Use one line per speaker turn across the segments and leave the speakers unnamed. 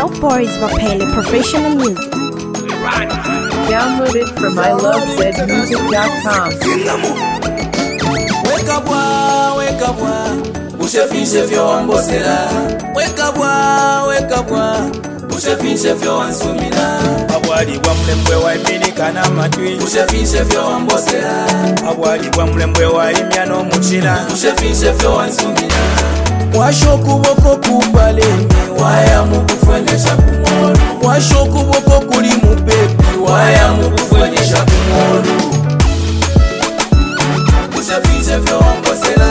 Don't Boris Vapele Professional Music.
Download it from ilovezmusic.com.
Wake up, ushefishe vyo wambosela. Wake up, ushefishe vyo wansumina. Abwali wa mlembwe wa iminika na matwi, ushefishe vyo wambosela. Abwali wa mlembwe wa imyano muchila, ushefishe vyo wansumina. Washoku boko kupalemi, waya mukufanyesha kumolu. Washoku boko kuli mupepi, waya mukufanyesha kumolu. Ushefishe vyo wambosela.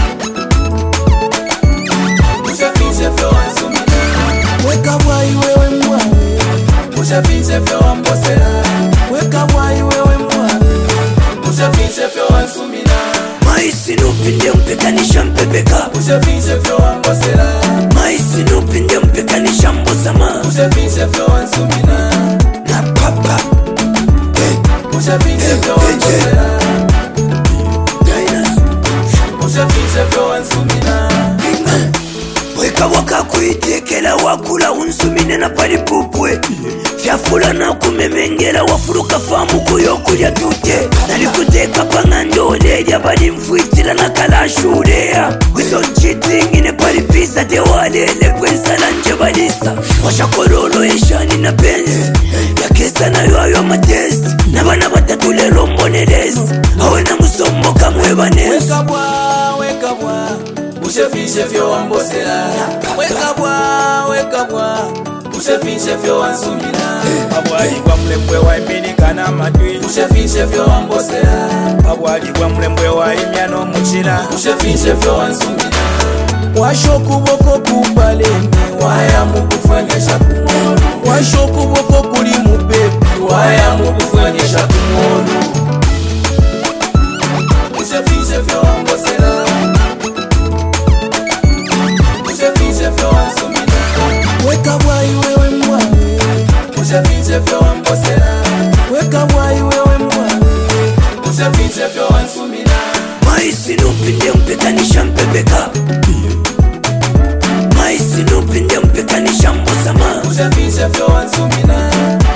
Ushefishe vyo wansumina. Weka bwai wewe mwawe, ushefishe vyo wambosela. Weka bwai wewe mwawe, ushefishe vyo wansumina.
Maisi nupinde mpekanisha mpepeka,
ushefishe vyo wambosela.
maisi nupinde mpekanisha mbosama,
ushefishe vyo wansumina.
na papa
Ushefishe vyo wambosela.
Dainas
Ushefishe vyo wansumina.
weka waka kuitekela wakula unsumine na palipupwe fyafula na kumemengela wafuruka famu kuyokulya tute nalikuteka panga ndolelya bali mfwitila na kalashulea wizo nchitingine palipisa tewalele kwensala nje balisa washakololo eshani na benzi yakesa nayo ayo matesi na bana batatu lelo mbonelezi awe na musomo kamwe banesi
Weka bwa, ushefishe vyo wambosela. Weka bwa, ushefishe vyo wansumina. Abwali kwa mlembwe wa iminika na matwi, ushefishe vyo wambosela. Abwali kwa mlembwe wa imyano muchila, ushefishe vyo wansumina. Washoku boko kupalemi, waya mukufanyesha kumolu. Washoku boko kuli mupepi, waya mukufanyesha kumolu. Ushefishe vyo wambosela. Ushefishe vyo wansumina. Weka bwai wewe mwawe, ushefishe vyo wambosela. Weka bwai wewe mwawe, ushefishe vyo wansumina.
maisi nupinde mpekanisha mpepeka, maisi nupinde mpekanisha mbosama,
Ushefishe vyo wansumina.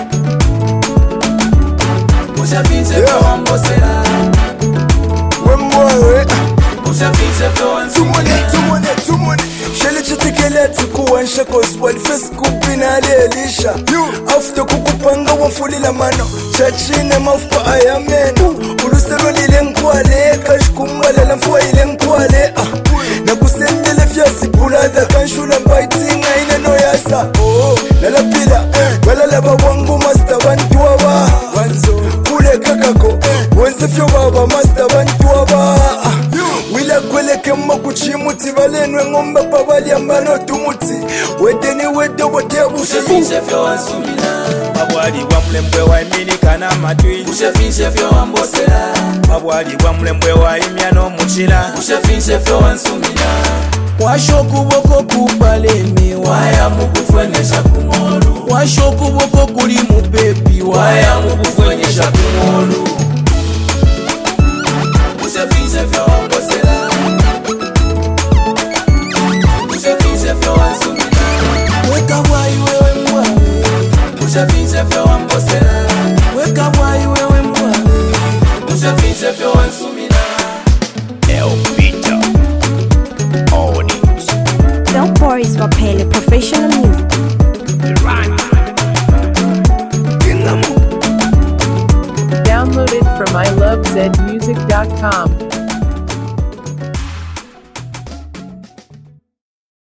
Ushefishe vyo wambosela.
Wemwawe
Ushefishe vyo wansumina.
tumone shele chitekeleti kuwansha koswali feskupi nalelisha after kukupanga wamfulila mano chachine mafupa ayameno uluselo lile nkwale kashkumbalela mfuwa ile nkwale nakusendele fyasipuladha kanshula mbaitinga ineno yasa lalapila balalaba wangu masta bantuaba kule kakako wenze fyo baba masta bantuaba wila kweleke makuchimuti balenwe ngombe pabalyambano tumuti wedeni wedobotebushi
Ushefishe vyo wansumina. Abwali wa mlembwe wa iminika na matwi, ushefishe vyo wambosela. Abwali wa mlembwe wa imyano muchila, ushefishe vyo wansumina. Washoku boko kupalemi, waya mukufanyesha kumolu. Washoku boko kuli mupepi, waya mukufanyesha kumolu. Ushefishe vyo wambosela. Ushefishe vyo wansumina. Weka bwai wewe mwawe, ushefishe vyo wambosela. Weka bwai wewe mwawe, ushefishe vyo wansumina.
Don't Boris Vapele Professional Music.
Download it from ilovezmusic.com.